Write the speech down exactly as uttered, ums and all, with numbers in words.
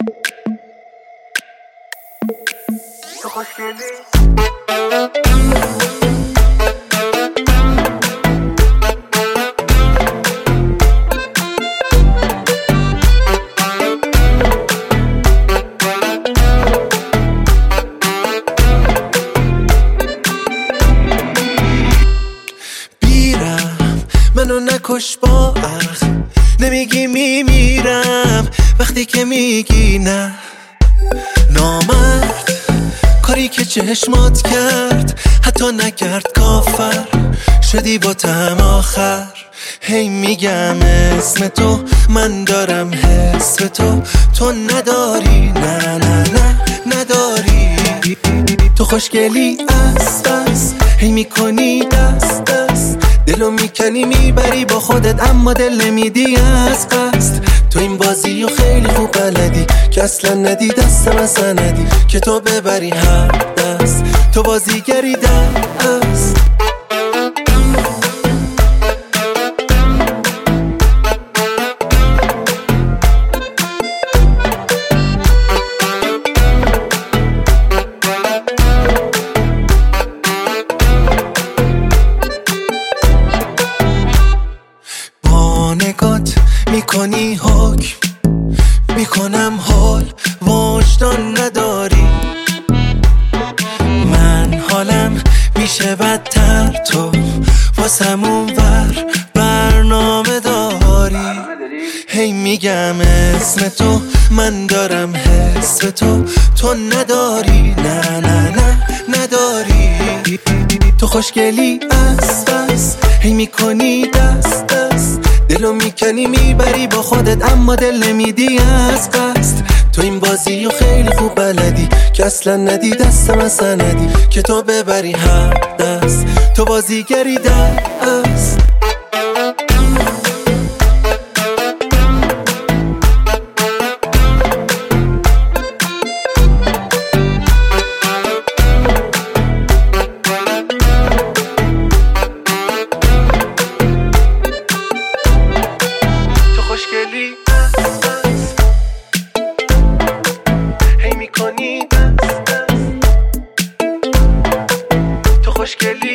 تو خوشگلی منو نکش با عرق، نمیگی میمیرم وقتی که میگی نه. نامرد کاری که چشمات کرد حتی نکرد کافر شدی با طعم آخر. هی میگم اسم تو، من دارم حس به تو، تو نداری، نه نه نه نداری. تو خوشگلی است است، هی میکنی دست دست، دلو میکنی میبری با خودت اما دل نمیدی از قصد. تو این بازی و خیلی خوب بلدی که اصلا ندی دستم اصلا ندی که تو ببری هر دست. تو بازیگری دست نگات میکنی حکم، میکنم حال وجدان نداری. من حالم میشه بدتر، تو واسمون ور برنامه داری. هی میگم اسم تو، من دارم حس به تو، تو نداری، نه نه نه نداری. تو خوشگلی است است، هی میکنی دست دست، دلو میکنی میبری با خودت اما دل نمیدی از قصد. تو این بازی و خیلی خوب بلدی که اصلا ندی دستم اصلا ندی که تو ببری هر دست. تو بازیگری دست خوشگلی دست هی میکنی دست دست. تو خوشگلی